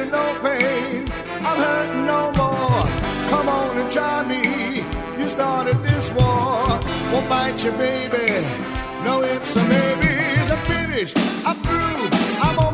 feeling no pain. I'm hurting no more. Come on and try me. You started this war. Won't bite you, baby. No ifs or maybes. I'm finished. I'm through. I'm over.